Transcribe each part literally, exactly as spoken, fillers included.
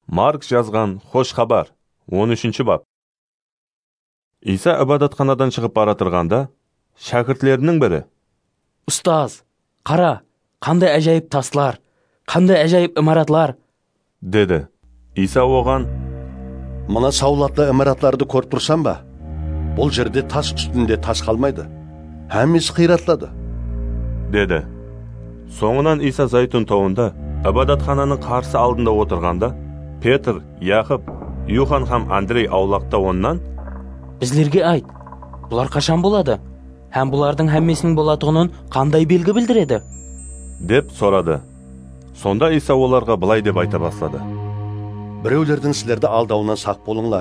Марк жазған Хош хабар, он үшінші бап. Иса ибадатханадан шығып бара тұрғанда, шәкіртлерінің бірі: «Ұстаз, қара, қандай әжайып таслар, қандай әжайып имаратлар!» деді. Иса оған: «Мына саулатлы имаратларды көріп тұрсам ба? Бұл жерде тас үстінде тас қалмайды. Әмес қиратылады», деді. Соңынан Иса Зайтун тауында, ибадатхананың қарсы алдында отырғанда, Петр, Яқып, Юхан һәм Андрей аулақта оннан: «Біздерге айт, бұлар қашан болады? Һәм бұлардың һәммесінің болатығының қандай белгі білдіреді?» деп сұрады. Сонда Иса оларға былай деп айта бастады: «Біреулердің сілерді алдауынан сақ болыңлар.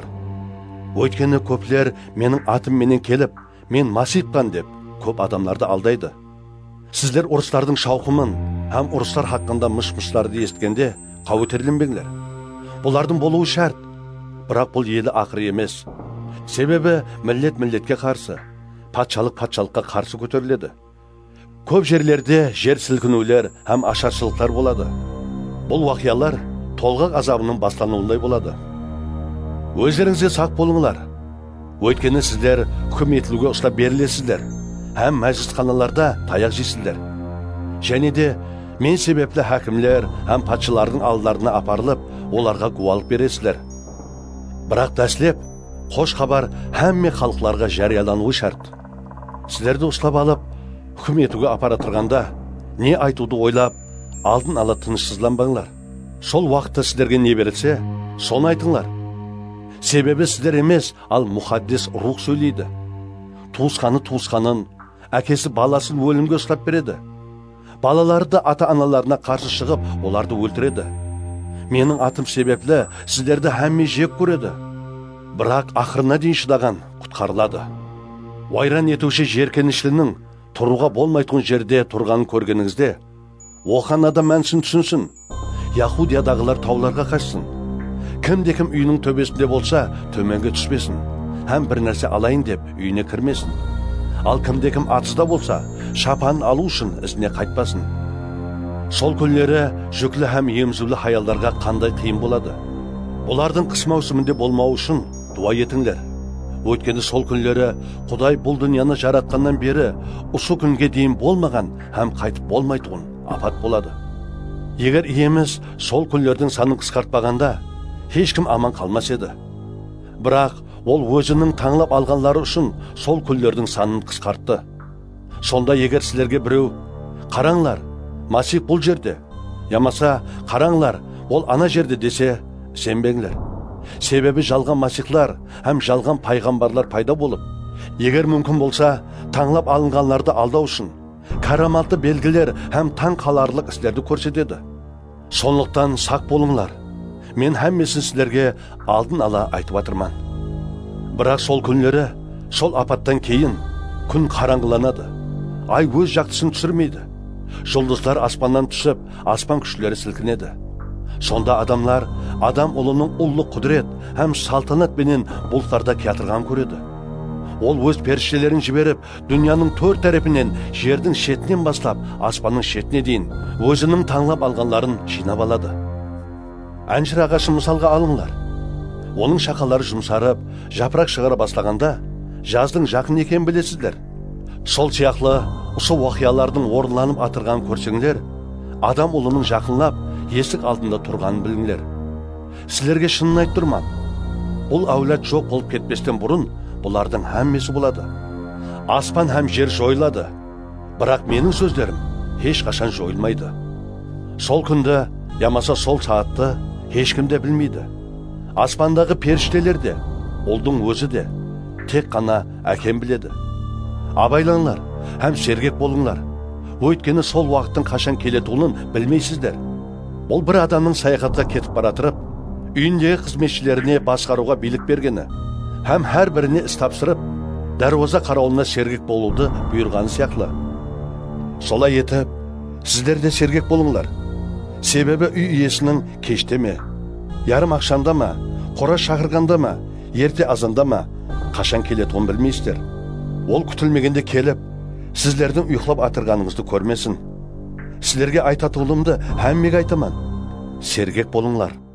Өйткені көплер менің атымменен келіп, мен Масихпан деп көп адамларды алдайды. Сіздер ұрыстардың шауқымын һәм ұрыстар хақында мыш-мышларды естігенде қауітерленбеңлер. Бұлардың болуы шарт, бірақ бұл елі ақыры емес. Себебі миллет миллетке қарсы, патшалық патшалыққа қарсы көтеріледі. Көп жерлерде жер сілкінулер һәм ашаршылықтар болады. Бұл уақиялар толғақ азабының басталуындай болады. Өздеріңізге сақ болыңлар. Өйткені сіздер үкім етілуге ұстап берілесіздер, һәм мәжілісханаларда таяқ жейсіздер. Және де мен себеплі хакімлер һәм патшалардың алдыларына апарылып, оларға гуалық бересіздер. Бірақ дәслеп, хош хабар һәмме халықларға жариялануы шарт. Сіздерді ұстап алып, үкім етуге апара тұрғанда, не айтуды ойлап, алдын ала тынышсызланбаңлар. Сол уақытта сіздерге не берілсе, соны айтыңлар. Себебі сіздер емес, ал мұхаддес рух сөйлейді. Туысқаны туысқанын, әкесі баласын өлімге ұстап береді. Балаларды ата-аналарына қарсы шығып, оларды өлтіреді. Менің атым себеплі сіздерді һәмме жек көреді. Бірақ ақырына дейін шыдаған құтқарылады. Ойран етуші жеркенішлінің тұруға болмайтын жерде тұрғанын көргеніңізде, оған адам мәнсін түсінсін. Яхудиядағылар тауларға қашсын. Кімде-кім үйінің төбесінде болса, төменге түспесін. Һәм бір нәрсе алайын деп үйіне кірмесін. Ал кімде-кім атызда болса, шапанын алу үшін ізіне қайтпасын. Сол күндері жүклі һәм емізулі хаялдарға қандай қиын болады. Олардың қыс маусымында болмау үшін дуа етіңдер. Өйткені сол күндері Құдай бұл дүнияны жаратқаннан бері осы күнге дейін болмаған һәм қайтып болмайтын апат болады. Егер иеміз сол күндердің санын қысқартпағанда, ешкім аман қалмас еді. Бірақ ол өзінің таңлап алғанлары үшін сол күндердің санын қысқартты. Сонда егер сілерге біреу: «Қараңлар, Масих бұл жерде», ямаса «Қараңлар, ол ана жерде» десе, сенбеңлер. Себебі жалған масихлар һәм жалған пайғамбарлар пайда болып, егер мүмкін болса, таңлап алынғанларды алдау үшін караматты белгілер һәм таң қаларлық істерді көрсетеді. Сондықтан сақ болыңлар. Мен һәммесін сіздерге алдын ала айтып атырман. Бірақ сол күндері, сол апаттан кейін күн қараңғыланады. Ай өз жақтысын түсірмейді. Жұлдыздар аспаннан түсіп, аспан күштері сілкінеді. Сонда адамлар адам ұлының ұлы құдірет һәм салтанатпенен бұлттарда кетірған көреді. Ол өз періштелерін жіберіп, дүнияның төрт тарапынан, жердің шетінен бастап, аспанның шетіне дейін өзінің таңлап алғанларын жинап алады. Әншір ағашын мысалға алыңлар. Оның шақалары жұмсарып, жапырақ шығара бастағанда, жаздың жақын екенін білесіздер. Сол сияқлы осы уақиялардың орынланып атырған көрсеңдер, адам ұлының жақынлап, есік алдында тұрғанын біліңлер. Сілерге шынын айт тұрман. Бұл әулет жоқ болып кетпестен бұрын, бұлардың һәммесі болады. Аспан һәм жер жойылады, бірақ менің сөздерім еш қашан жойылмайды. Сол күнді, ямаса сол саатты ешкім де білмейді. Аспандағы періштелер де, ұлдың өзі де, тек қана әкем біледі. Абайлаңлар һәм сергек болыңлар. Өйткені сол уақыттың қашан келетуын білмейсіздер. Ол бір адамның саяхатқа кетіп баратырып, үйіндегі қызметшілеріне басқаруға билік бергені, һәм әр біріне іс тапсырып, дәрваза қарауылына сергек болуды бұйырғаны сияқлы. Солай етіп, сіздер де сергек болыңлар. Себебі үй иесінің кеште ме, ярым ақшамда ма, қора шақырғанда ма, ерте азанда ма, қашан келетуін білмейсіздер. Ол күтілмегенде келіп, сіздердің ұйықтап атырғаныңызды көрмесін. Сілерге айтатулымды һәммеге айтаман. Сергек болыңлар.